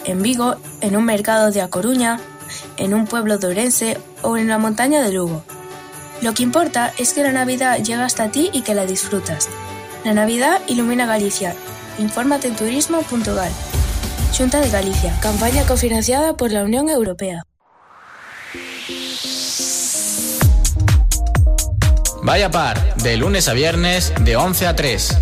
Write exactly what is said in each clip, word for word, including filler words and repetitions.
en Vigo, en un mercado de A Coruña, en un pueblo de Ourense o en la montaña de Lugo. Lo que importa es que la Navidad llega hasta ti y que la disfrutas. La Navidad ilumina Galicia. Infórmate en turismo punto gal. Xunta de Galicia. Campaña cofinanciada por la Unión Europea. Vaya Par, de lunes a viernes, de once a tres.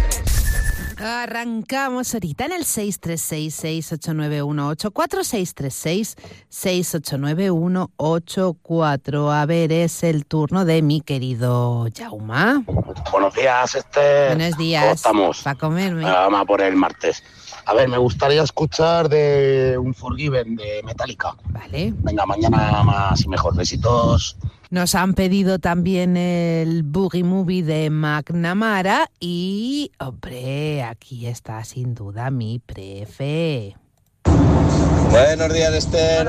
Arrancamos ahorita en el seis tres seis, seis ocho nueve uno ocho cuatro, seis tres seis, seis ocho nueve uno ocho cuatro. A ver, es el turno de mi querido Jauma. Buenos días, Esther. Buenos días. ¿Cómo estamos? Para comerme. Vamos a por el martes. A ver, me gustaría escuchar de Unforgiven de Metallica. Vale. Venga, mañana más y mejor. Besitos. Nos han pedido también el Boogie Movie de McNamara y, hombre, aquí está sin duda mi prefe. Buenos días, Esther.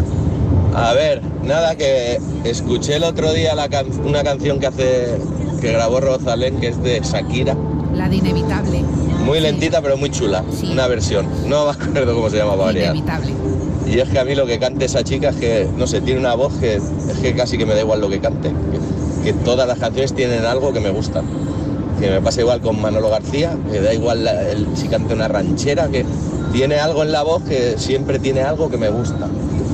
A ver, nada, que escuché el otro día la can- una canción que hace que grabó Rosalén, que es de Shakira. La de Inevitable. Muy lentita, pero muy chula. Sí. Una versión. No me acuerdo cómo se llama, para variar. Inevitable. Y es que a mí lo que cante esa chica es que, no sé, tiene una voz que es que casi que me da igual lo que cante. Que, que todas las canciones tienen algo que me gusta. Que me pasa igual con Manolo García, me da igual la, el, si canta una ranchera, que tiene algo en la voz que siempre tiene algo que me gusta.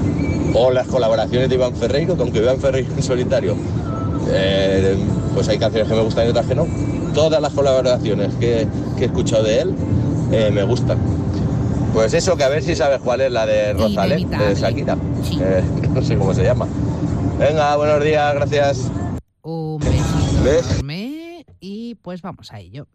O las colaboraciones de Iván Ferreiro, que aunque Iván Ferreiro en solitario, eh, pues hay canciones que me gustan y otras que no. Todas las colaboraciones que, que he escuchado de él eh, me gustan. Pues eso, que a ver si sabes cuál es la de Rosalén, de Shakira. Sí. Eh, no sé cómo se llama. Venga, buenos días, gracias. Un besito ¿Ves? enorme y pues vamos a ello.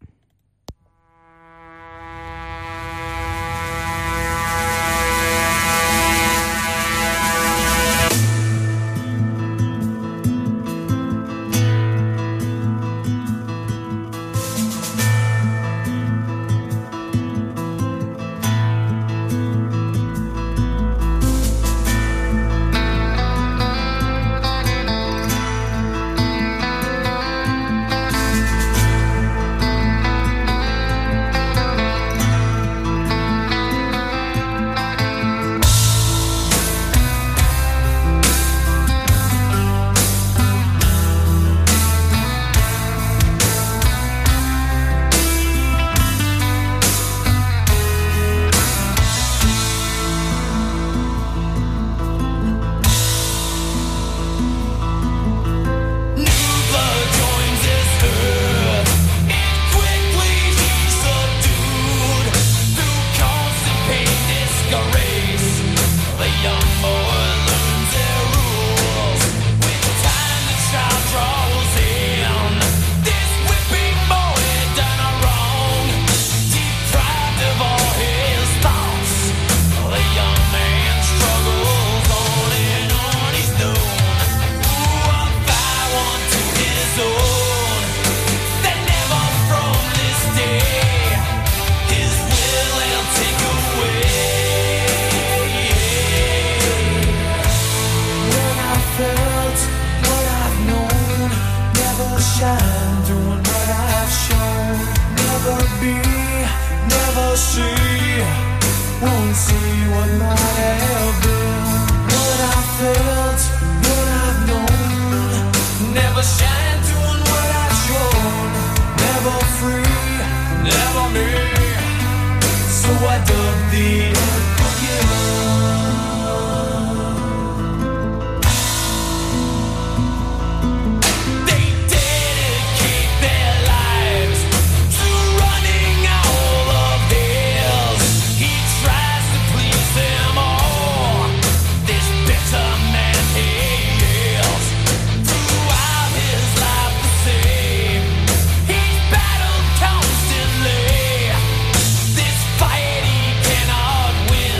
This fight he cannot win.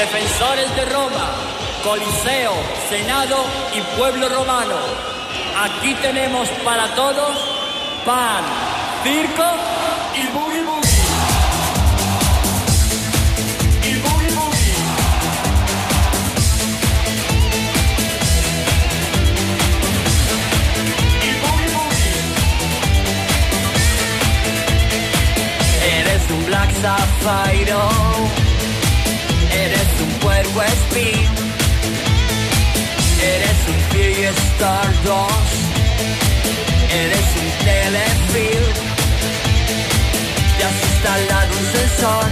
defensores de Roma, Coliseo, Senado y pueblo romano. Aquí tenemos para todos pan, circo y boogie boogie. Y boogie boogie. Y boogie boogie. Eres un Black Sapphire. Eres un puerco espín. Eres un Fury Stardust. Eres un telefilm. Ya has instalado un sensor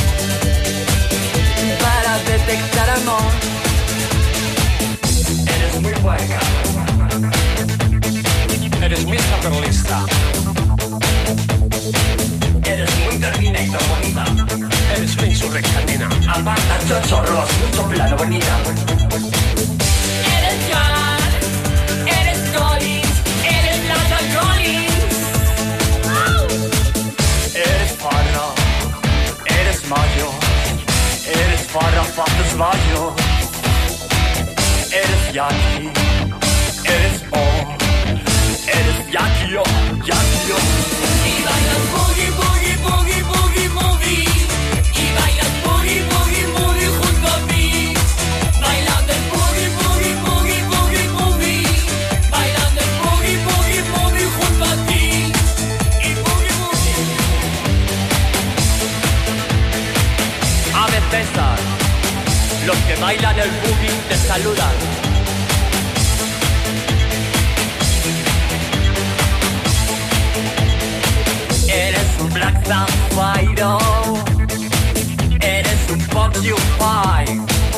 para detectar amor. Eres muy puerca. Eres muy superlista. Eres muy Terminator bonita. Eres una insurrectanina. Aparta chochorros, mucho plano bonita. Eres John, eres Collins, eres Lata Collins. Oh. Eres Farra, eres Mayo, eres Farra Fatos Mayo. Eres Yankee, eres O, eres Yankee O, Yankee O. Y bailas boogie, boogie, boogie, boogie, movie. Y bailas boogie, boogie, movie junto a mí. Bailando el boogie, boogie, boogie, boogie, movie. Bailando el boogie, boogie, movie junto a ti. Y boogie, boogie. Ave César, los que bailan el boogie te saludan. Eres un Black Sapphire. Eres un Porcupine.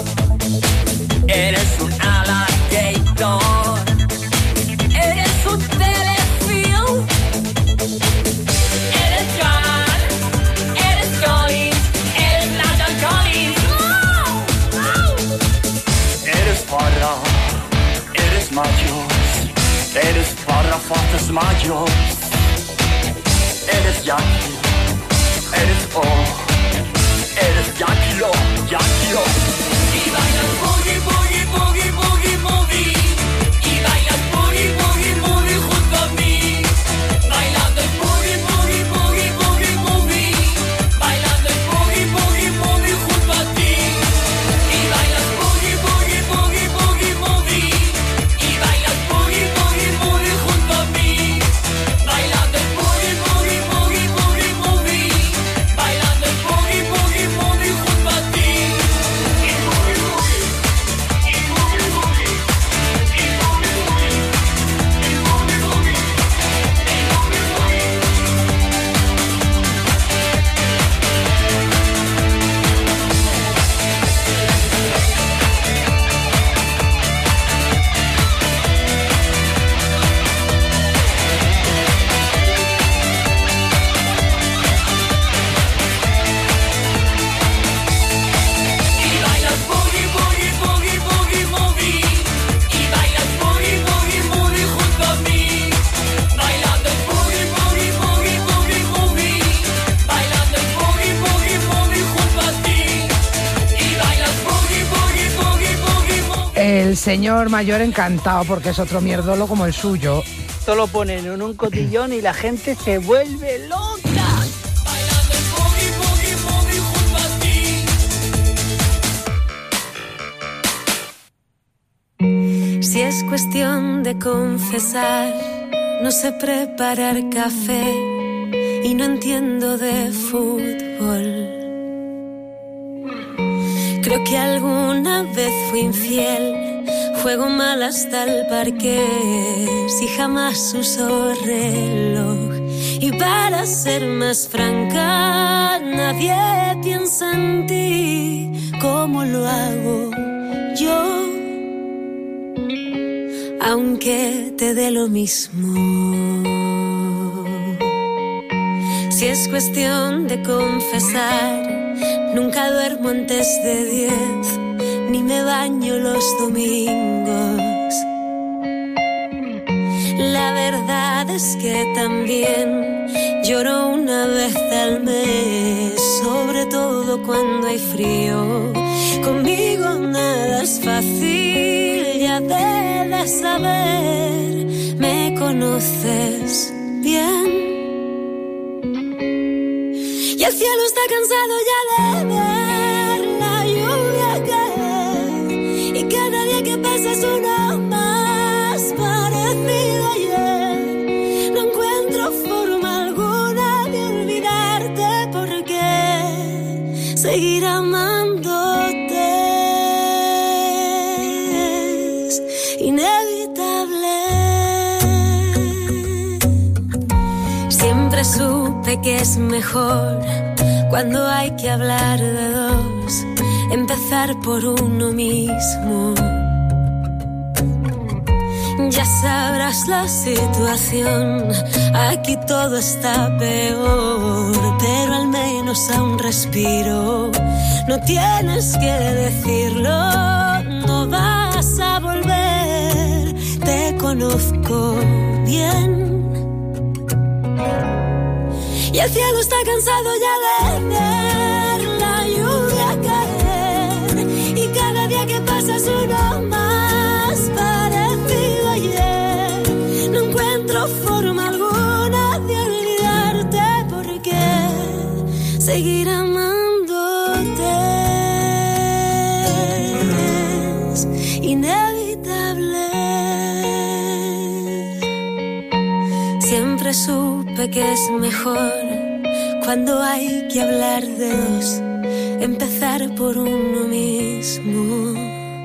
Eres un Alligator. Eres un Telefilm. Eres John. Eres Collins. Eres Nathan Collins. Oh, oh. Eres Farra. Eres Mayos. Eres Farra Fatos Mayos. Eres Yankee, eres O, eres Yankee O, Yankee O. Y bailas boogie, boogie, boogie, boogie, movie. Y bailas boogie, boogie, movie junto a mí. Bailando el boogie, boogie, boogie, boogie, movie. Bailando el boogie, boogie, movie junto a ti. Y bailas boogie, boogie, boogie, boogie, movie. Y bailas boogie, boogie, movie junto a mí. Bailando el boogie, boogie, boogie, boogie, movie. Bailando el boogie, boogie, movie junto a ti. Y boogie, boogie. Y boogie, boogie. Y boogie, boogie. Y boogie, boogie. Y boogie, boogie. Y bailas boogie, boogie, boogie, boogie, movie. Y bailas boogie, boogie, movie junto a mí. Bailando el boogie, boogie, boogie, boogie, movie. Bailando el boogie, boogie, movie junto a ti. Y bailas boogie, boogie, boogie, boogie, movie. El señor mayor encantado porque es otro mierdolo como el suyo. Esto lo ponen en un cotillón y la gente se vuelve loca. Bailando el boogie, boogie, movie junto a ti. Si es cuestión de confesar, no sé preparar café y no entiendo de fútbol. Creo que alguna vez fui infiel, juego mal hasta el parqués y jamás uso reloj. Y para ser más franca, nadie piensa en ti como lo hago yo, aunque te dé lo mismo. Si es cuestión de confesar, nunca duermo antes de diez, ni me baño los domingos. La verdad es que también lloro una vez al mes, sobre todo cuando hay frío. Con mi fácil ya debes saber, me conoces bien. Y el cielo está cansado ya de ver la lluvia caer, y cada día que pasa es uno más parecido a ayer. No encuentro forma alguna de olvidarte, porque seguir amándote es inevitable. Siempre supe que es mejor, cuando hay que hablar de dos, empezar por uno mismo. Ya sabrás la situación, aquí todo está peor, pero al menos aún respiro. No tienes que decirlo, no vas a volver, te conozco bien. Y el cielo está cansado ya de ver la lluvia caer, y cada día que pasa es uno más parecido a ayer. No encuentro forma alguna de olvidarte, porque seguir amándote es inevitable. Siempre supe que es mejor, cuando hay que hablar de dos, empezar por uno mismo.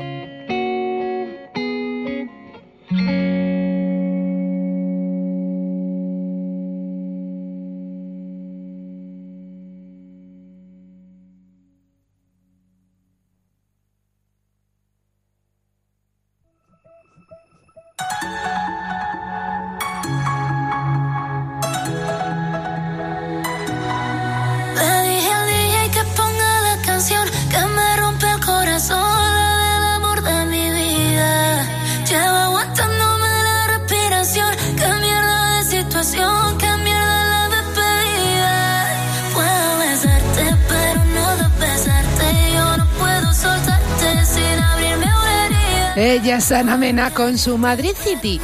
Ella es Ana Mena con su Madrid City.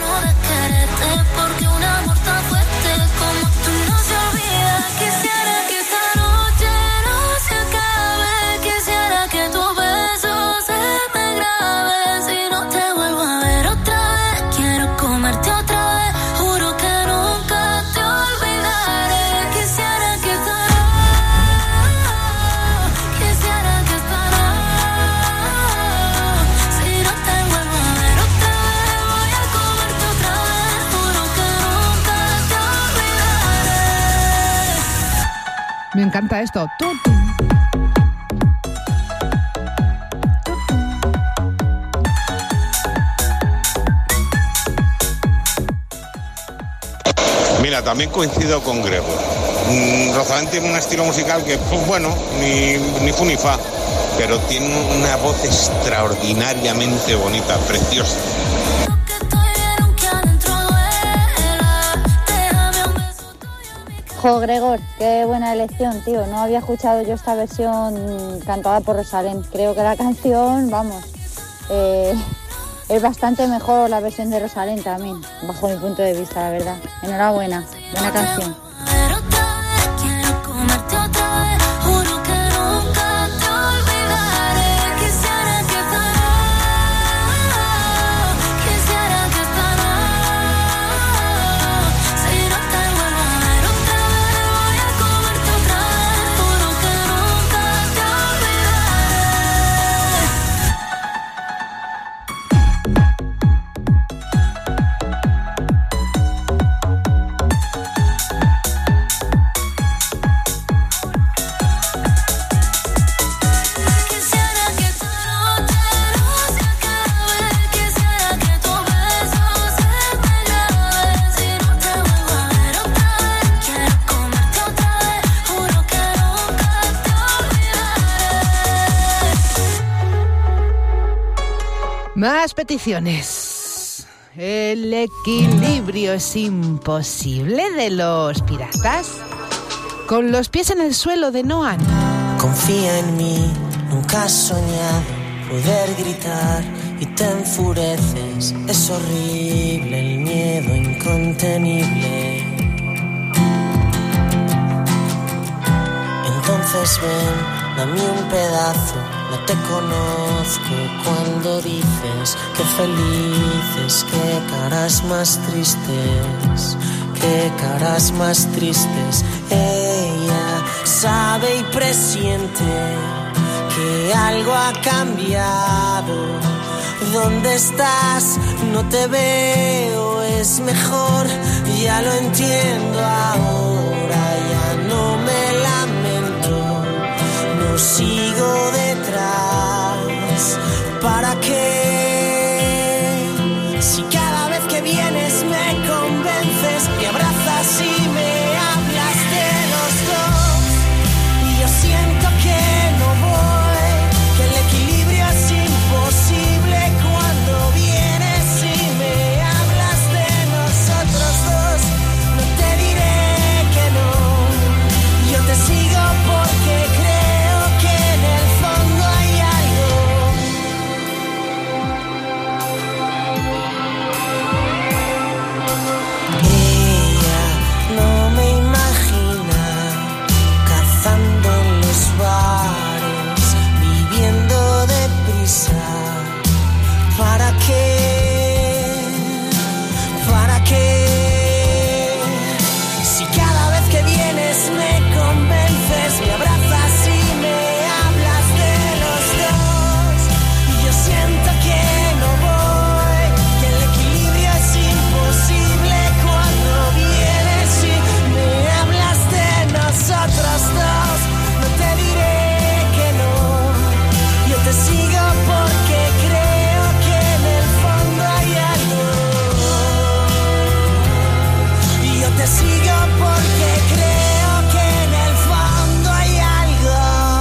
Me encanta esto. Tú, tú. Mira, también coincido con Grego. Mm, Rosalén tiene un estilo musical que, pues bueno, ni, ni fu ni fa, pero tiene una voz extraordinariamente bonita, preciosa. Jo, Gregor, qué buena elección, tío. No había escuchado yo esta versión cantada por Rosalén. Creo que la canción, vamos, eh, es bastante mejor la versión de Rosalén también, bajo mi punto de vista, la verdad. Enhorabuena, buena canción. Más peticiones. El equilibrio es imposible de Los Piratas. Con los pies en el suelo de Noan. Confía en mí, nunca has soñado poder gritar y te enfureces. Es horrible el miedo incontenible. Entonces ven, dame un pedazo, no te conozco. Cuando dices que felices, qué caras más tristes, qué caras más tristes. Ella sabe y presiente que algo ha cambiado. ¿Dónde estás? No te veo, es mejor, ya lo entiendo ahora, ya no me lamento, no sigo detrás. ¿Para qué? Si cada vez que vienes me convences, me abrazas y me hablas de los dos, y yo siento que no voy, que el equilibrio es imposible cuando vienes y me hablas de nosotros dos. No te diré que no, yo te sigo porque creo que en el fondo hay algo. Ella no me imagina cazando en los bares, viviendo deprisa. ¿Para qué? ¿Para qué? Si cada vez que vienes me convences, me abrazas y me hablas de los dos, y yo siento que no voy, que el equilibrio es imposible cuando vienes y me hablas de nosotros dos. No te diré que no, yo te sigo porque creo que en el fondo hay algo. Y yo te sigo porque creo que en el fondo hay algo.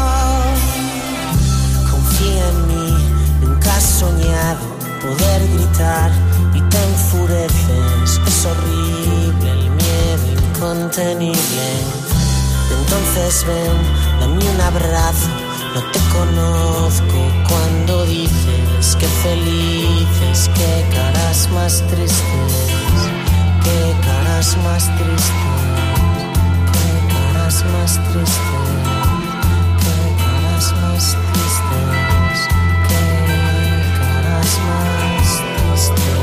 Confía en mí, nunca has soñado poder gritar y te enfureces. Es horrible el miedo incontenible. Entonces ven, dame un abrazo, no te conozco. Cuando dices que felices, qué caras más tristes, qué caras más tristes, qué caras más tristes, qué caras más tristes, qué caras más tristes.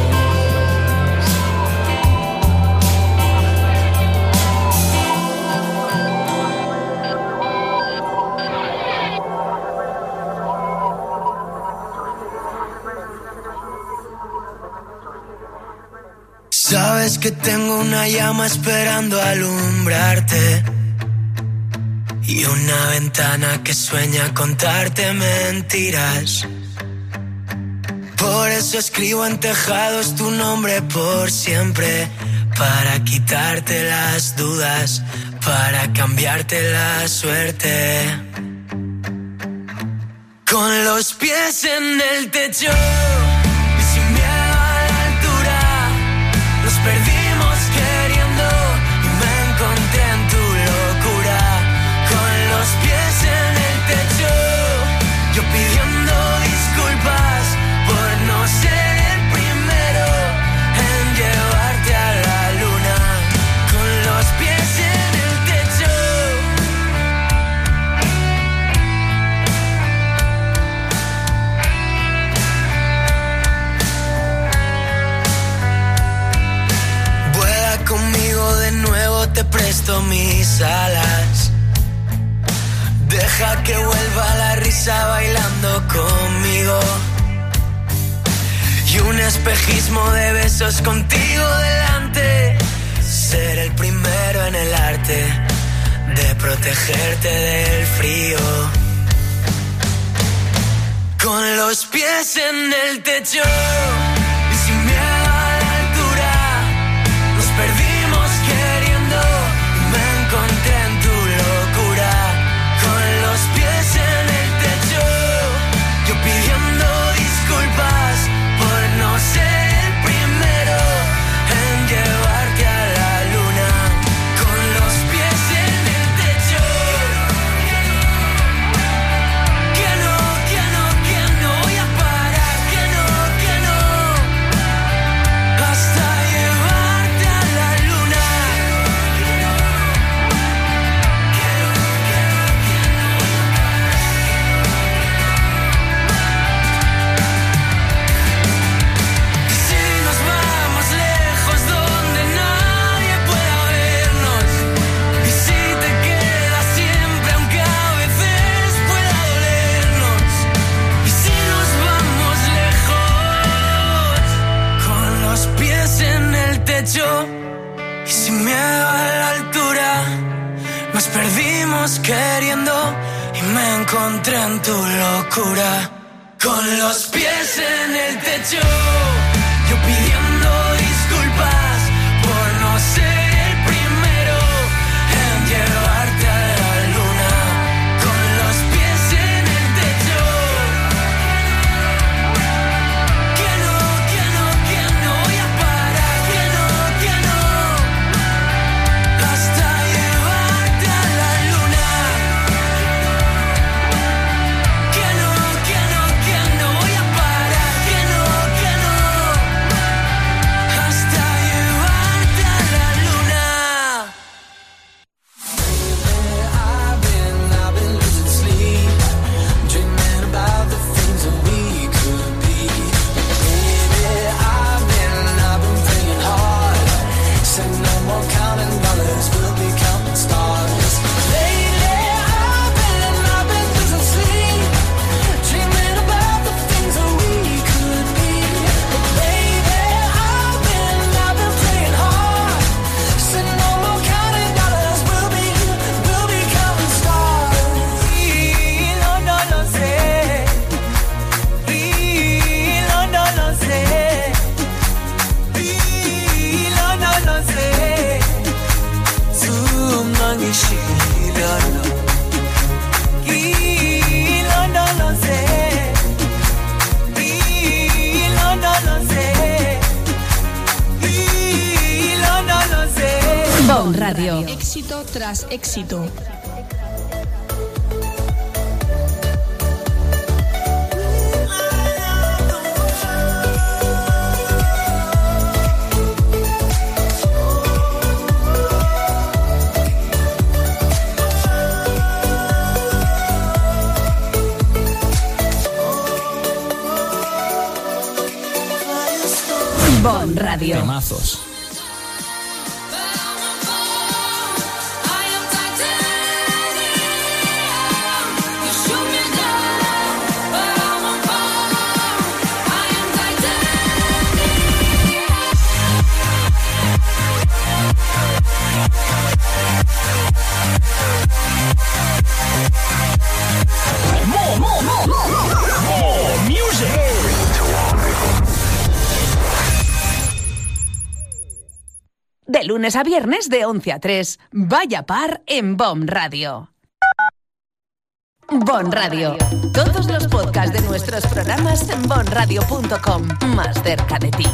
Sabes que tengo una llama esperando alumbrarte, y una ventana que sueña contarte mentiras. Por eso escribo en tejados tu nombre por siempre, para quitarte las dudas, para cambiarte la suerte. Con los pies en el techo y sin miedo a la altura, nos perdimos queriendo y me encontré en tu locura. Con los pies en el techo, yo pidiendo disculpas por no ser el primero en llevarte a la luna. Con los pies en el techo. Vuela conmigo de nuevo, te presto mis alas. Deja que vuelva la risa bailando conmigo, y un espejismo de besos contigo delante. Ser el primero en el arte de protegerte del frío. Con los pies en el techo y sin miedo a la altura, nos perdimos queriendo y me encontré en tu locura. Con los pies en el techo, yo pidiendo disculpas por no ser el primero en llevarte a la luna. Con los pies en el techo, que no, que no, que no voy a parar, que no, vimos queriendo y me encontré en tu locura. Con los pies en el techo, yo pidiendo disculpas por no ser el primero en llevarte a la luna. Con los pies en el techo, que no, que no, que no voy a parar, que no, que no, hasta llevarte a la luna. Que no, que no, que no voy a parar, que no, que no, hasta llevarte a la luna. I've been, I've been losing sleep, dreaming about the things that we could be. Baby, I've been, I've been playing hard, said no more counting dollars, we'll be counting stars. Lately, I've been, I've been losing sleep, dreaming about the things that we could be. But baby, I've been, I've been playing hard, said no more counting dollars, we'll be, we'll be counting stars. Y no, no lo sé, y no, no lo sé, y no, no lo sé. 수많이 시려나 이 no, no lo sé, y no, no lo sé, y no, no lo sé. Bon Radio. Éxito tras éxito. Bon Radio. Temazos. More, more, more, more, more music. De lunes a viernes de once a tres. Vaya par en Bon Radio. Bon Radio. Todos los podcasts de nuestros programas en bon radio punto com. Más cerca de ti.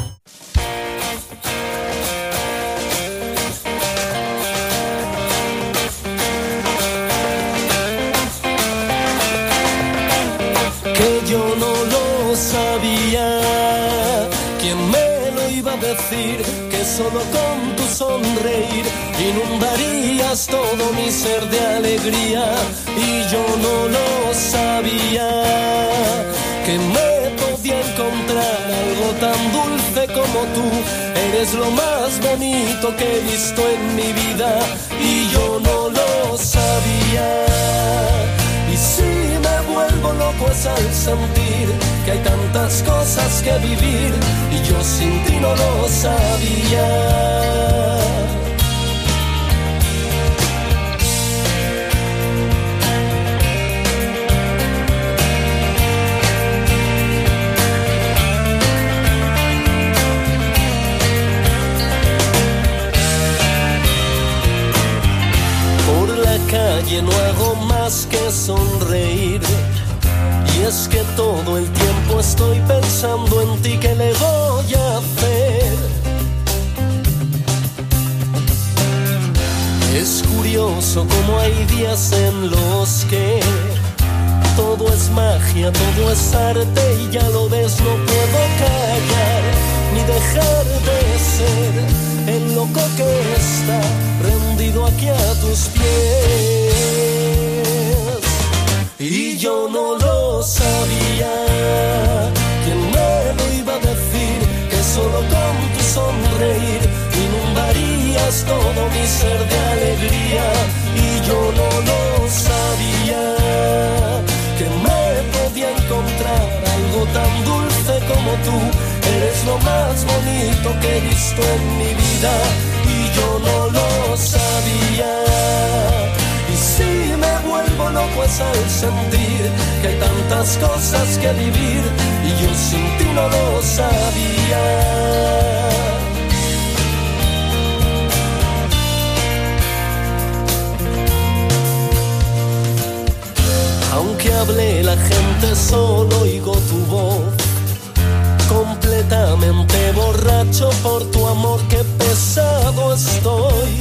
Que yo no lo sabía, ¿quién me lo iba a decir? Que solo con tu sonreír inundarías todo mi ser de alegría. Y yo no lo sabía, que me podía encontrar algo tan dulce como tú. Eres lo más bonito que he visto en mi vida. Y yo no lo sabía. Y si me vuelvo loco es al sentir que hay tantas cosas que vivir y yo sin ti no lo sabía. Por la calle no hago más que sonreír. Y es que todo el tiempo estoy pensando en ti, ¿qué le voy a hacer? Es curioso como hay días en los que todo es magia, todo es arte y ya lo ves, no puedo callar ni dejar de ser el loco que está rendido aquí a tus pies. Y yo no lo sabía, ¿quién me lo iba a decir? Que solo con tu sonreír inundarías todo mi ser de alegría. Y yo no lo sabía, que me podía encontrar algo tan dulce como tú. Eres lo más bonito que he visto en mi vida. Y yo no lo sabía. Y al sentir que hay tantas cosas que vivir y yo sin ti no lo sabía. Aunque hable la gente, solo oigo tu voz. Completamente borracho por tu amor, qué pesado estoy.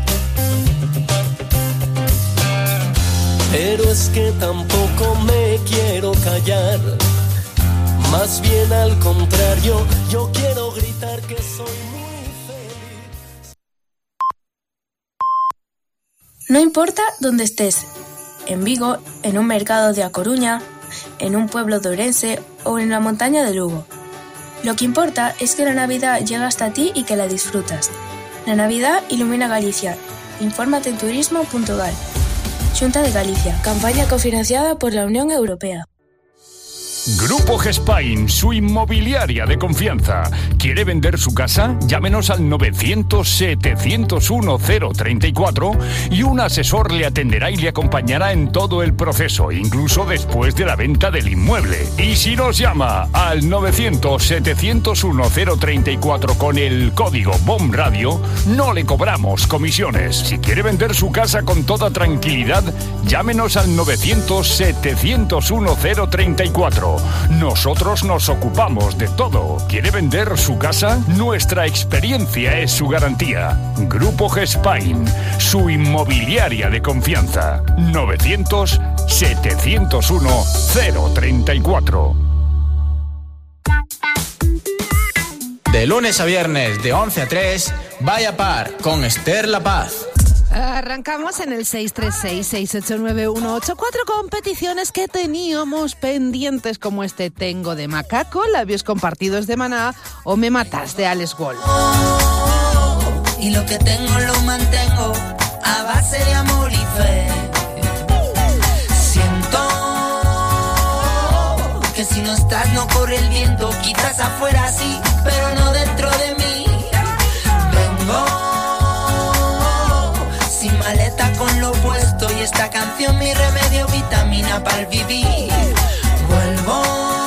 Pero es que tampoco me quiero callar. Más bien al contrario, yo quiero gritar que soy muy feliz. No importa dónde estés, en Vigo, en un mercado de A Coruña, en un pueblo de Ourense o en la montaña de Lugo. Lo que importa es que la Navidad llega hasta ti y que la disfrutas. La Navidad ilumina Galicia. Infórmate en turismo punto gal. Xunta de Galicia. Campaña cofinanciada por la Unión Europea. Grupo Gespain, su inmobiliaria de confianza. ¿Quiere vender su casa? Llámenos al novecientos, setecientos uno, cero treinta y cuatro y un asesor le atenderá y le acompañará en todo el proceso, incluso después de la venta del inmueble. Y si nos llama al novecientos, setecientos uno, cero treinta y cuatro con el código B O M Radio, no le cobramos comisiones. Si quiere vender su casa con toda tranquilidad, llámenos al novecientos, setecientos uno, cero treinta y cuatro. Nosotros nos ocupamos de todo. ¿Quiere vender su casa? Nuestra experiencia es su garantía. Grupo Gespain, su inmobiliaria de confianza. novecientos, setecientos uno, cero treinta y cuatro. De lunes a viernes, de once a tres, Vaya Par con Esther La Paz. Arrancamos en el seis tres seis, seis ocho nueve, uno ocho cuatro con peticiones que teníamos pendientes, como este Tengo de Macaco, Labios Compartidos de Maná o Me Matas de Alex Wall. Y lo que tengo lo mantengo a base de amor y fe. Siento que si no estás no corre el viento, quizás afuera sí, pero no dentro de mí. Vengo sin maleta con lo puesto y esta canción mi remedio, vitamina para el vivir. Vuelvo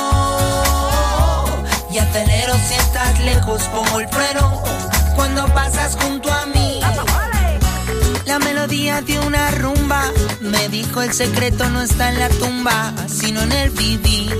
y acelero si estás lejos, pongo el freno cuando pasas junto a mí. La melodía de una rumba me dijo el secreto no está en la tumba, sino en el vivir.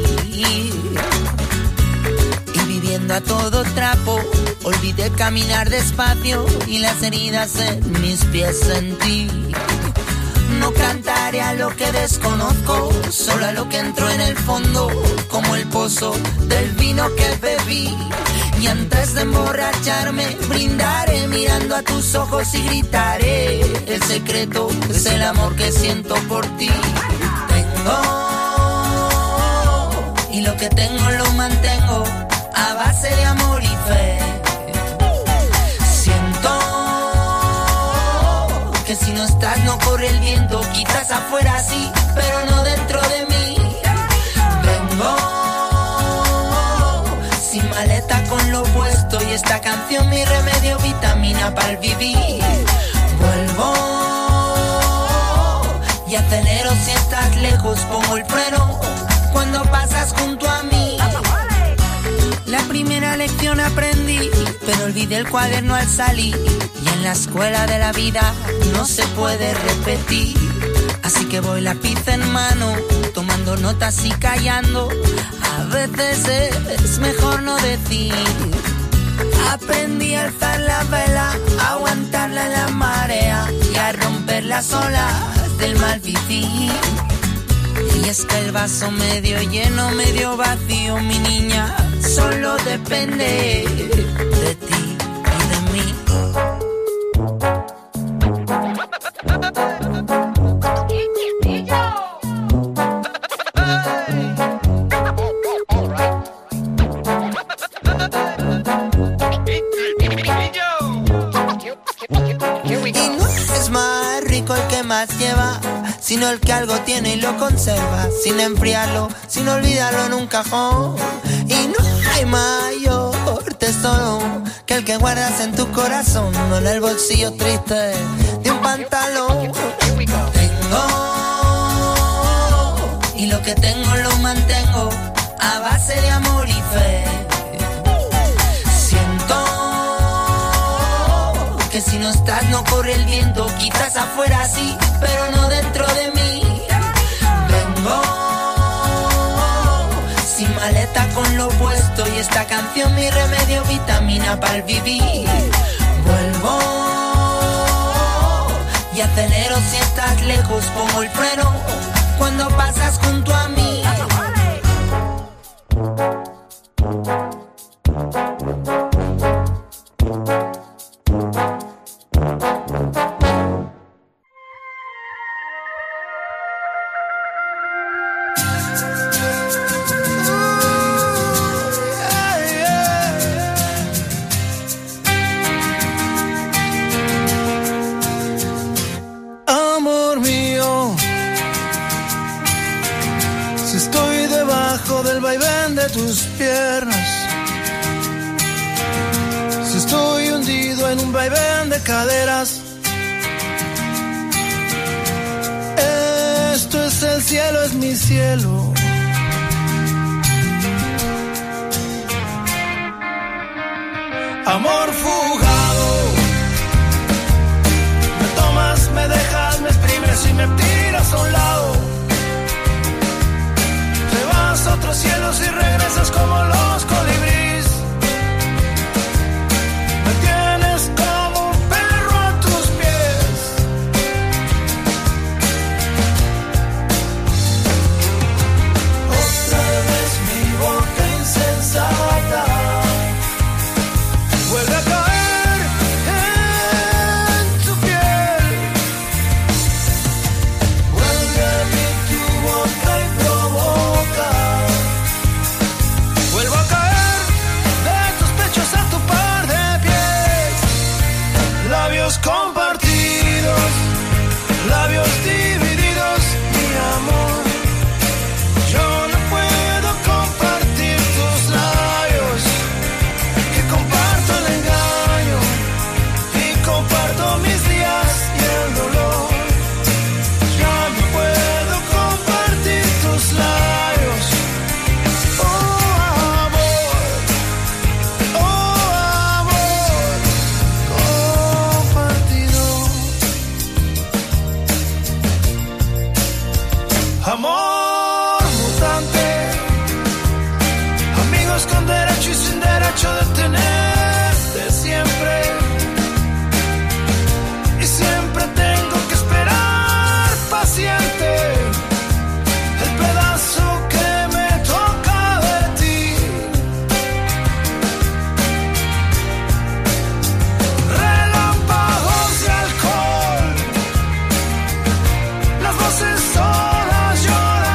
Y viviendo a todo trapo, olvidé caminar despacio y las heridas en mis pies sentí. No cantaré a lo que desconozco, solo a lo que entró en el fondo, como el pozo del vino que bebí. Y antes de emborracharme, brindaré mirando a tus ojos y gritaré. El secreto es el amor que siento por ti. Tengo, y lo que tengo lo mantengo a base de amor y fe. Siento que si no estás no corre el viento, quizás afuera sí, pero no dentro de mí. Vengo sin maleta con lo puesto y esta canción mi remedio, vitamina para el vivir. Vuelvo y acelero si estás lejos, pongo el freno cuando pasas junto a mí. La primera lección aprendí, pero olvidé el cuaderno al salir. Y en la escuela de la vida no se puede repetir. Así que voy lápiz en mano, tomando notas y callando. A veces es mejor no decir. Aprendí a alzar la vela, a aguantarla en la marea y a romper las olas del mal vivir. Y es que el vaso medio lleno, medio vacío, mi niña, solo depende de ti y de mí. Y no es más rico el que más lleva, sino el que algo tiene y lo conserva, sin enfriarlo, sin olvidarlo en un cajón. Y no hay mayor tesoro que el que guardas en tu corazón, no en el bolsillo triste de un pantalón. Tengo, que tengo lo mantengo a base de amor y fe. Siento que si no estás no corre el viento, quizás afuera sí, pero no dentro de mí. Vengo sin maleta con lo puesto y esta canción mi remedio, vitamina para el vivir. Vuelvo y acelero si estás lejos, pongo el freno cuando pasas junto a mí. Tus piernas, si estoy hundido en un vaivén de caderas, esto es el cielo, es mi cielo. Amor fugado, me tomas, me dejas, me exprimes y me tiras a un lado. A otros cielos y regresas como los colibríes. Me tienes como un perro a tus pies. Otra vez mi boca insensata vuelve a caer en tu piel. Vuelve a mí tu boca y provoca. Vuelvo a caer de tus pechos a tu par de pies. Labios compartidos, labios divididos, mi amor. Yo no puedo compartir tus labios, que comparto el engaño y comparto mis días y el dolor. Yo no puedo compartir tus labios. Amor mutante, amigos con derecho y sin derecho de tenerte siempre. Y siempre tengo que esperar paciente el pedazo que me toca de ti. Relámpagos de alcohol, las voces son lloran.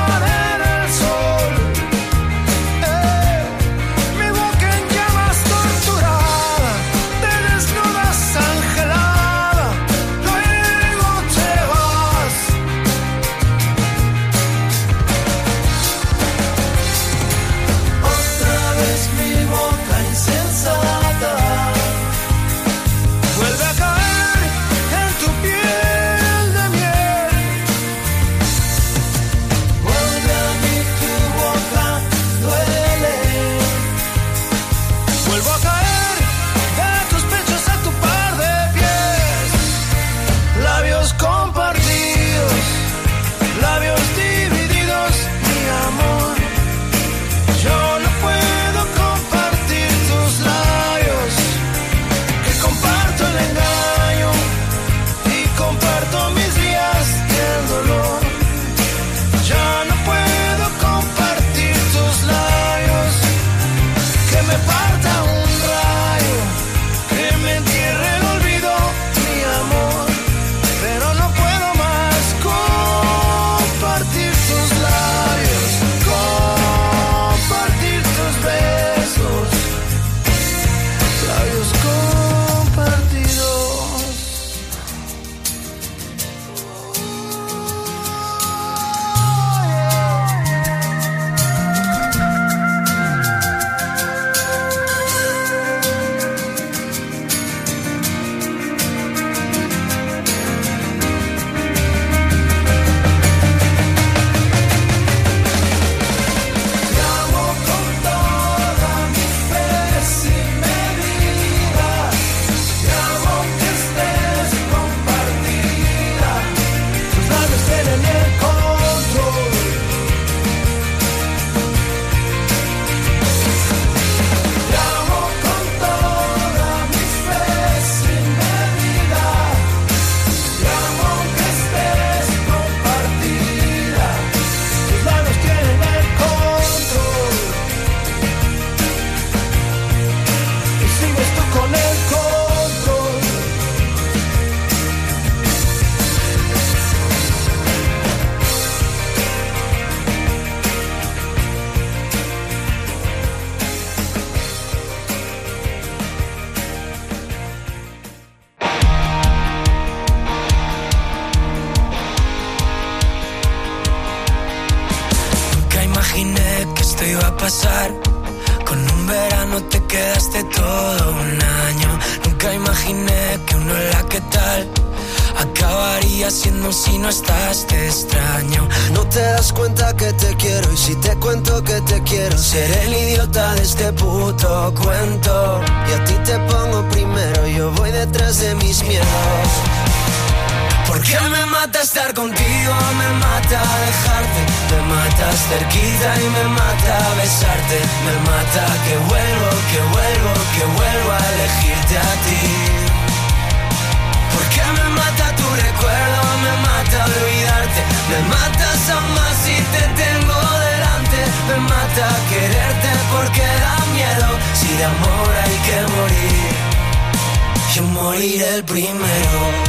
imaginé que esto iba a pasar. Con un verano te quedaste todo un año. Nunca imaginé que un hola, ¿qué tal? Acabaría siendo un si no estás, te extraño. No te das cuenta que te quiero, y si te cuento que te quiero, seré el idiota de este puto cuento. Y a ti te pongo primero, yo voy detrás de mis miedos. Porque me mata estar contigo, me mata dejarte, me matas cerquita y me mata besarte, me mata que vuelvo, que vuelvo, que vuelvo a elegirte a ti. Porque me mata tu recuerdo, me mata olvidarte, me matas aún más si te tengo delante, me mata quererte porque da miedo, si de amor hay que morir, yo moriré el primero.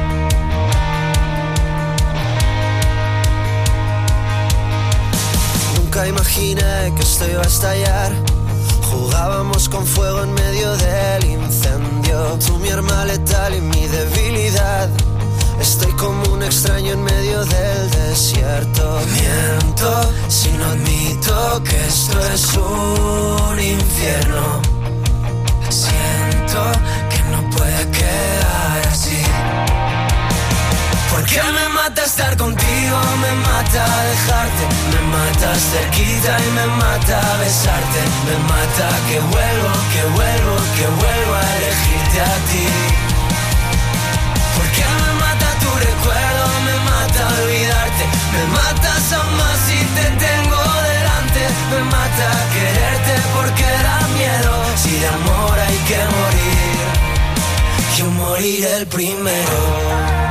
Nunca imaginé que esto iba a estallar. Jugábamos con fuego en medio del incendio. Tú mi arma letal y mi debilidad. Estoy como un extraño en medio del desierto. Miento si no admito que esto es un infierno. Siento que no puede quedar así. Porque me mata estar contigo, me mata dejarte, me matas cerquita y me mata besarte, me mata que vuelvo, que vuelvo, que vuelvo a elegirte a ti. Porque me mata tu recuerdo, me mata olvidarte, me matas aún más si te tengo delante, me mata quererte porque da miedo, si de amor hay que morir, yo moriré el primero.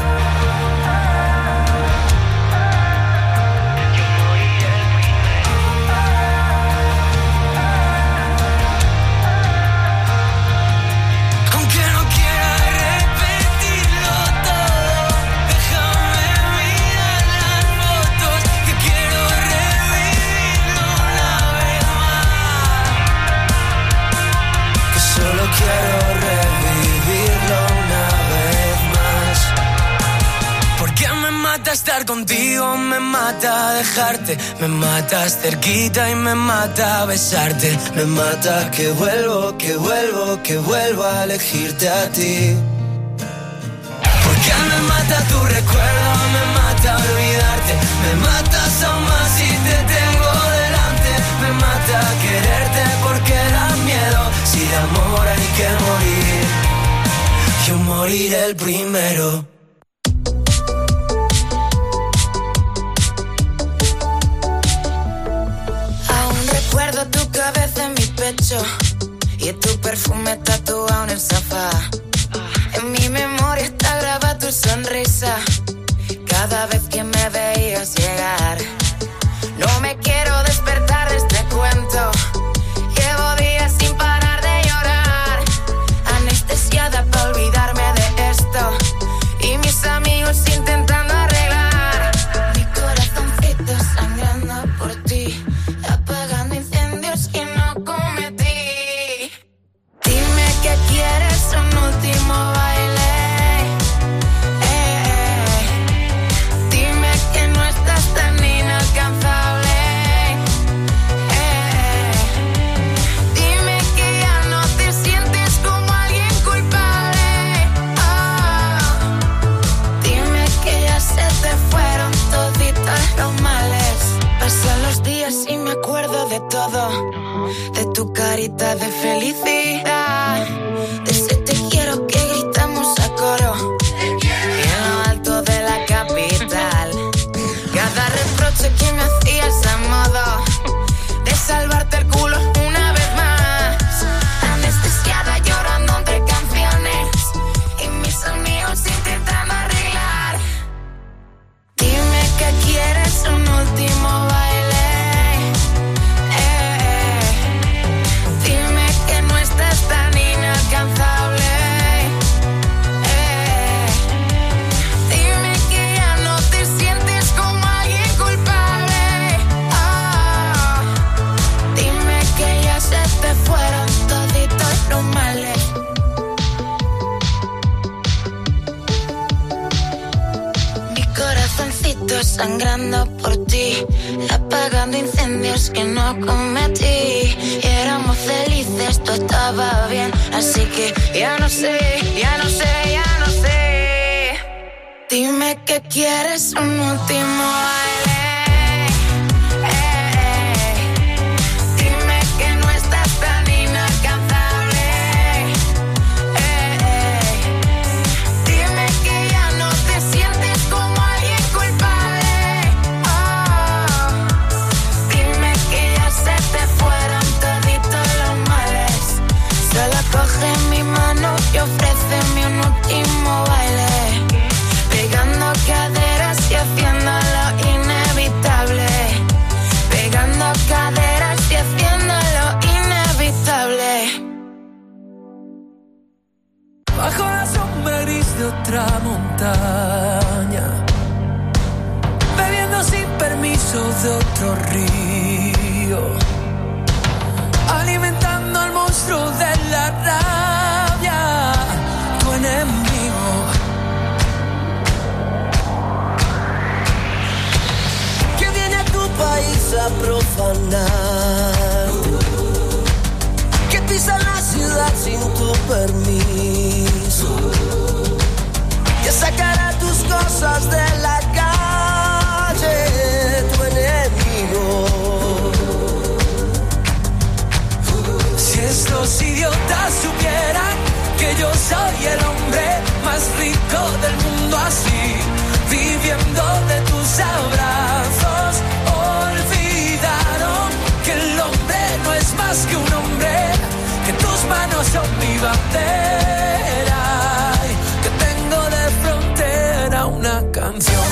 Quiero revivirlo una vez más. Porque me mata estar contigo, me mata dejarte, me matas cerquita y me mata besarte, me mata que vuelvo, que vuelvo, que vuelvo a elegirte a ti. Porque me mata tu recuerdo, me mata olvidarte, me matas aún más si te tengo delante, me mata quererte porque da miedo, si de amor hay que morir, yo moriré el primero. Aún recuerdo tu cabeza en mi pecho y tu perfume tatuado en el sofá. En mi memoria está grabada tu sonrisa cada vez que me veías llegar. No me quiero despertar de este cuento. Llevo días sin parar de llorar, anestesiada para olvidarme de esto, y mis amigos intentando arreglar mi corazoncito sangrando por ti, apagando incendios que no cometí. Dime que quieres un último baile, eh, dime que no estás tan inalcanzable, eh, dime que ya no te sientes como alguien culpable, oh, dime que ya se te fueron toditos los males. Pasan los días y me acuerdo de todo, de tu carita de felicidad, de ese te quiero que gritamos a coro y en lo alto de la capital. Cada reproche que me hacías a modo de salvarte el culo una vez más, anestesiada llorando entre canciones y mis amigos intentando arreglar. Dime que quieres un último baile, eh, dime que no estás tan inalcanzable, eh, dime que ya no te sientes como alguien culpable, siento sangrando por ti, apagando incendios que no cometí. Y éramos felices, todo estaba bien, así que ya no sé, ya no sé, ya no sé. Dime que quieres un último baile. Coge mi mano y ofréceme un último baile, pegando caderas y haciendo lo inevitable, pegando caderas y haciendo lo inevitable. Bajo la sombra gris de otra montaña, bebiendo sin permiso de otro río, alimentando al monstruo de la rabia, tu enemigo. Que viene a tu país a profanar, que pisa la ciudad sin tu permiso, que sacará tus cosas de la calle, tu enemigo. Si estos idiotas supieran que yo soy el hombre más rico del mundo, así, viviendo de tus abrazos, olvidaron que el hombre no es más que un hombre, que tus manos son mi bandera, y que tengo de frontera una canción.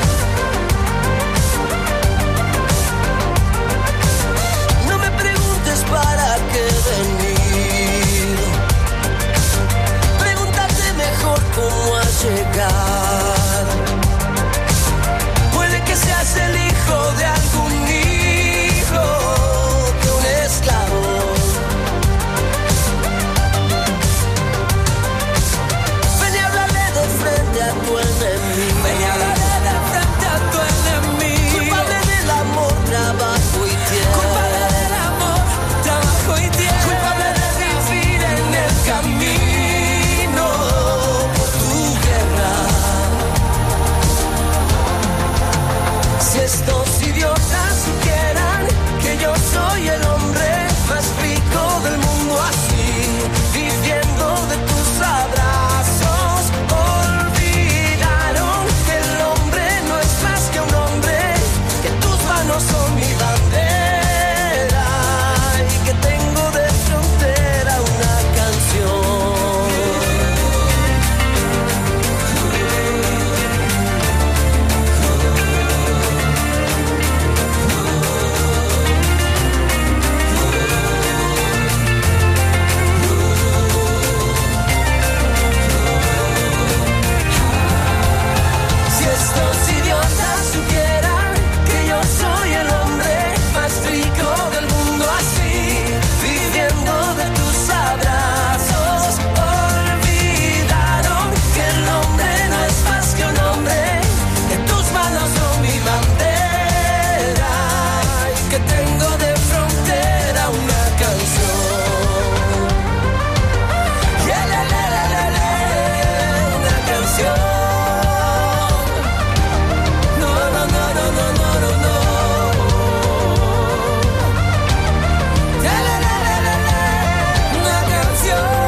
¿Para qué venir? Pregúntate mejor cómo has llegado. Puede que seas el hijo de algún hijo de un esclavo. Ven y háblale de frente a tu enemigo. Ven y háblale de frente a tu enemigo. Culpable del amor, trabajo y tiempo. Culpable del amor, trabajo y tiempo. Culpable de vivir en el camino por tu guerra. Si estos idiotas supieran que yo soy el hombre más rico del mundo, así, viviendo de tus abrazos, olvidaron que el hombre no es más que un hombre, que tus manos son mi bandera y que tengo de frontera una canción. Si estos idiotas supieran que yo soy el hombre más rico del mundo, así, viviendo de tus abrazos, olvidaron que el hombre no es más que un hombre, que tus manos son mi bandera y que tengo de frontera una canción. Yeah, la, la, la, la, la, una canción. No, no, no, no, no, no, no, no. Yeah, la, la, la, la, la, una canción.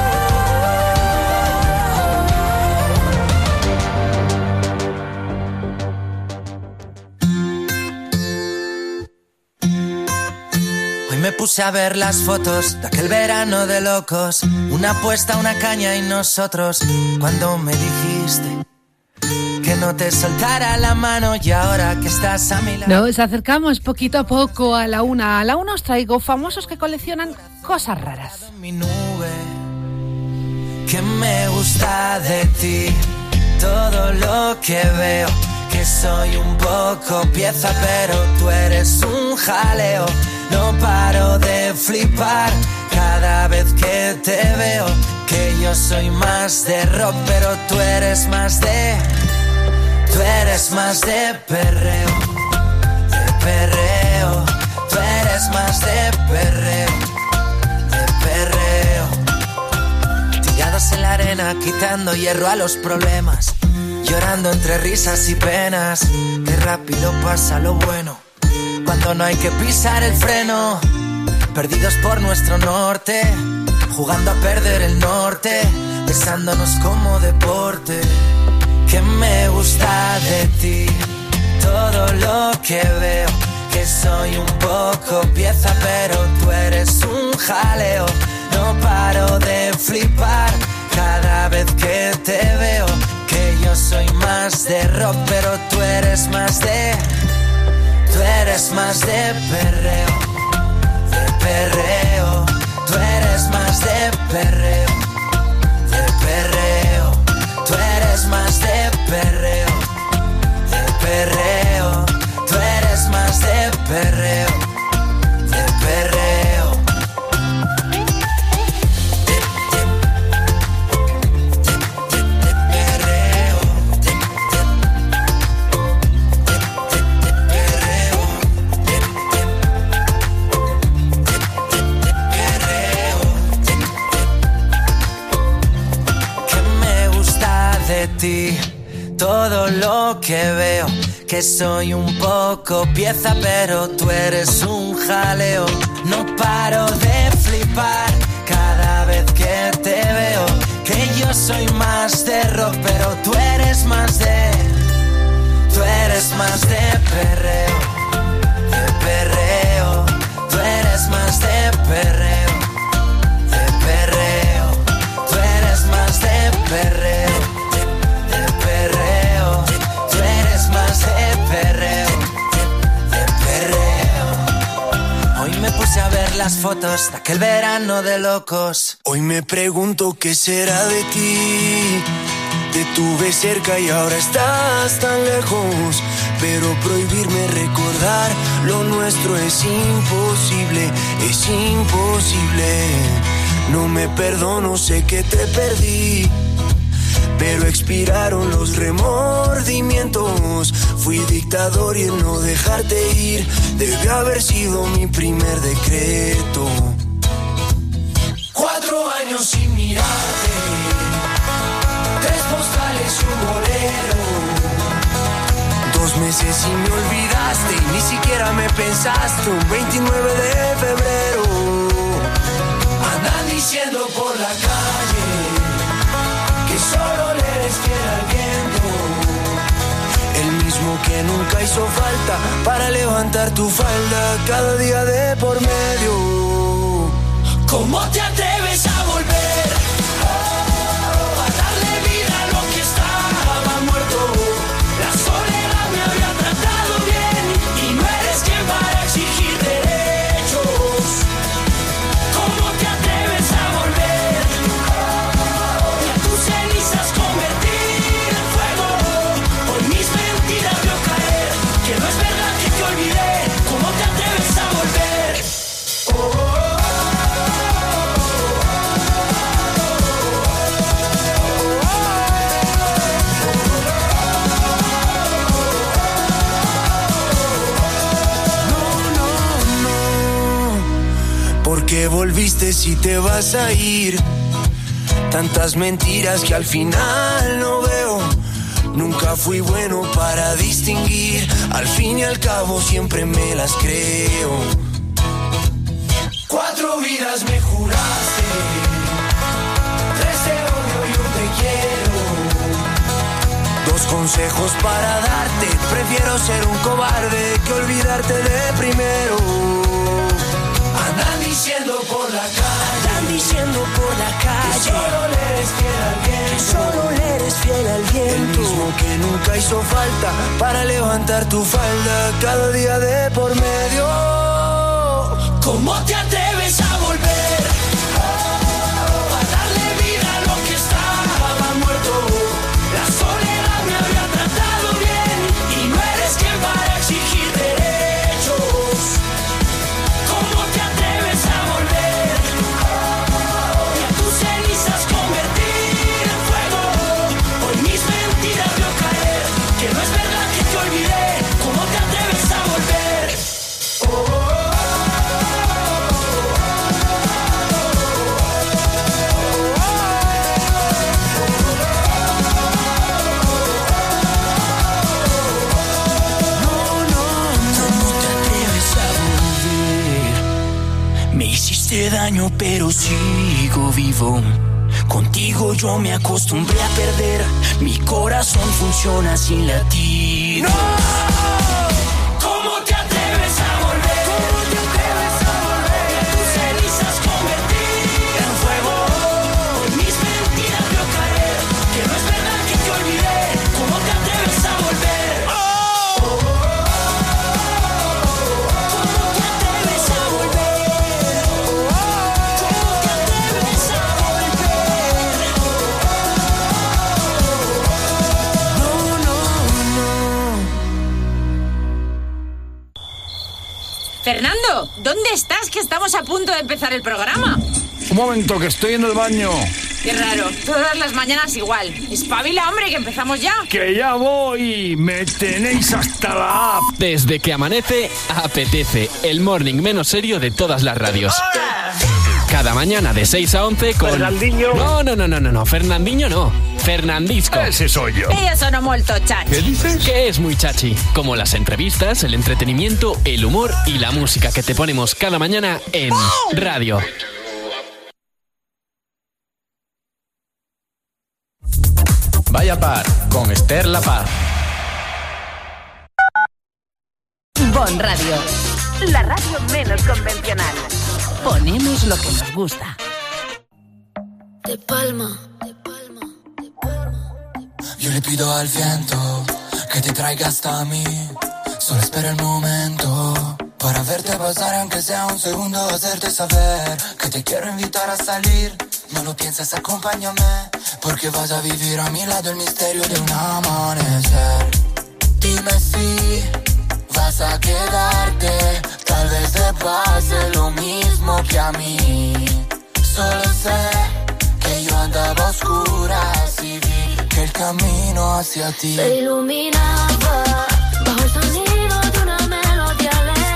Hoy me puse a ver las fotos de aquel verano de locos, una apuesta, una caña y nosotros, cuando me dijiste que no te soltara la mano, y ahora que estás a mi lado. Nos acercamos poquito a poco a la una. A la una os traigo famosos que coleccionan cosas raras. Mi nube, que me gusta de ti, todo lo que veo, que soy un poco pieza, pero tú eres un jaleo. No paro de flipar cada vez que te veo, que yo soy más de rock, pero tú eres más de... tú eres más de perreo, de perreo. Tú eres más de perreo, de perreo. Tirados en la arena, quitando hierro a los problemas, llorando entre risas y penas. Qué rápido pasa lo bueno cuando no hay que pisar el freno. Perdidos por nuestro norte, jugando a perder el norte, besándonos como deporte. Que me gusta de ti, todo lo que veo, que soy un poco pieza, pero tú eres un jaleo. No paro de flipar cada vez que te veo, que yo soy más de rock, pero tú eres más de, tú eres más de perreo, de perreo. Tú eres más de perreo, de perreo. Tú eres más de perreo, de perreo. Tú eres más de perreo, de perreo. De, de, de, de, de perreo, de, de, de, de, de perreo, de, de, de, de, de perreo, de, de. Que me gusta de ti, todo lo que veo, que soy un poco pieza, pero tú eres un jaleo. No paro de flipar cada vez que te veo, que yo soy más de rock, pero tú eres más de, tú eres más de perreo, de perreo. Tú eres más de perreo, de perreo. Tú eres más de perreo, de, de perreo. Tú eres más de perreo, de, de perreo. Hoy me puse a ver las fotos de aquel verano de locos. Hoy me pregunto qué será de ti. Te tuve cerca y ahora estás tan lejos, pero prohibirme recordar lo nuestro es imposible, es imposible. No me perdono, sé que te perdí, pero expiraron los remordimientos. Fui dictador y el no dejarte ir debe haber sido mi primer decreto. Cuatro años sin mirarte, tres postales y un bolero. Dos meses y me olvidaste y ni siquiera me pensaste. Un veintinueve de febrero. Andan diciendo por la calle que solo le eres fiel al viento. El mismo que nunca hizo falta para levantar tu falda cada día de por medio. ¿Cómo te atreves a volver? Oh, a darle vida a lo que estaba muerto. La soledad me había tratado bien y no eres quien para exigir derechos. ¿Cómo te atreves a volver? Oh, y a tus cenizas convertir en fuego. Por mis mentiras veo caer que no es verdad que te olvidé. ¿Cómo te atreves a volver? Oh, ¿por qué volviste si te vas a ir? Tantas mentiras que al final no veo. Nunca fui bueno para distinguir. Al fin y al cabo siempre me las creo. cuatro vidas me juraste, tres te odio y un te quiero. Dos consejos para darte. Prefiero ser un cobarde que olvidarte de primero. Andan diciendo por la calle, Andan diciendo por la calle que solo le eres fiel al viento. que solo le eres fiel al viento. El mismo que nunca hizo falta para levantar tu falda cada día de por medio. ¿Cómo te atreves a volver? Oh, a darle vida a lo que estaba muerto. La soledad me había tratado bien y no eres quien para exigir derechos. ¿Cómo te atreves a volver? Oh, y a tus cenizas convertir en fuego. Por mis mentiras veo caer que no es daño, pero sigo vivo. Contigo yo me acostumbré a perder. Mi corazón funciona sin latir. ¡No! ¿Cómo te atreves a volver? ¿Cómo te atreves a volver? Y a tus cenizas convertir en fuego. En mis mentiras veo caer que no es verdad que te olvidé. ¿Cómo te atreves a volver? ¡Oh! ¿Cómo te atreves a volver? ¿Cómo te atreves a volver? No, no, no. Fernando, ¿dónde estás? Que estamos a punto de empezar el programa. Un momento, que estoy en el baño. Qué raro, todas las mañanas igual. Espabila, hombre, que empezamos ya. Que ya voy, me tenéis hasta la app. Desde que amanece, apetece. El morning menos serio de todas las radios. Cada mañana de seis a once con... Fernandinho. No, no, no, no, no, no. Fernandinho no. Fernandisco. Ese soy yo. Ellos son molto chachi. ¿Qué dices? Que es muy chachi. Como las entrevistas, el entretenimiento, el humor y la música que te ponemos cada mañana en radio. Vaya Par con Esther La Paz. Bon Radio, la radio menos convencional. Ponemos lo que nos gusta. De Palma. Yo le pido al viento que te traiga hasta mí. Solo espera el momento para verte pasar, aunque sea un segundo, hacerte saber que te quiero invitar a salir. No lo pienses, acompáñame, porque vas a vivir a mi lado el misterio de un amanecer. Dime si vas a quedarte, tal vez te pase lo mismo que a mí. Solo sé que yo andaba a oscuras y vi que el camino hacia ti Se iluminaba bajo el sonido de una melodía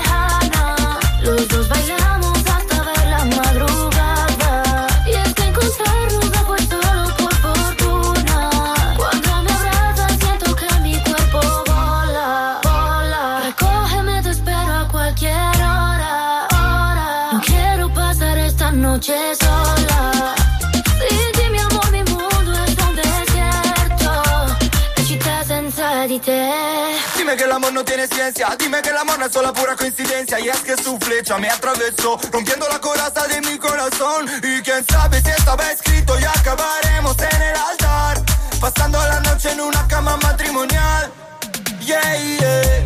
lejana. Los dos bailamos hasta ver la madrugada. Y es que encontrarnos no fue solo por fortuna. Cuando me abrazas siento que mi cuerpo vola, vola. Recógeme, te espero a cualquier hora, hora. No quiero pasar esta noche sola. Sin ti, mi amor, mi mundo es un desierto. Le città senza di te. Dime que el amor no tiene ciencia, dime que el amor no es solo pura coincidencia. Y es que su flecha me atravesó, rompiendo la coraza de mi corazón. Y quién sabe si estaba escrito y acabaremos en el altar, pasando la noche en una cama matrimonial. Yeah, yeah.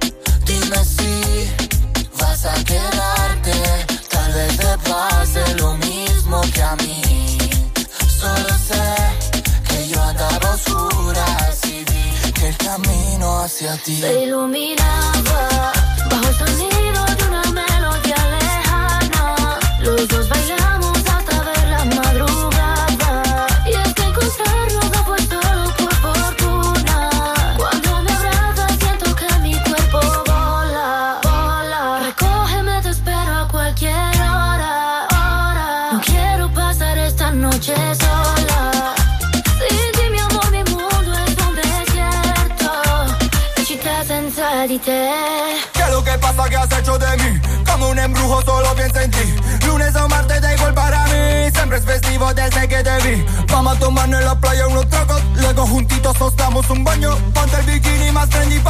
Dime si vas a quedarte, tal vez te pase lo mismo que a mí. Solo sé que yo andaba a oscuras y vi que el camino hacia ti Se iluminaba bajo el sonido de una melodía lejana. Los dos bailamos hasta ver la madrugada. Y es que encontrarnos no fue solo por fortuna. Cuando me abrazas siento que mi cuerpo vola, vola. Recógeme, te espero a cualquier hora, hora. No quiero pasar esta noche sola. Sin ti, mi amor, mi mundo es un desierto. Le città senza di te. ¿Qué es lo que pasa? ¿Qué has hecho de mí? Como un embrujo solo pienso en ti. Lunes o martes da igual para mí. Siempre es festivo desde que te vi. Vamos a tomarnos en la playa unos tragos. Luego juntitos nos damos un baño. Ponte el bikini más trendy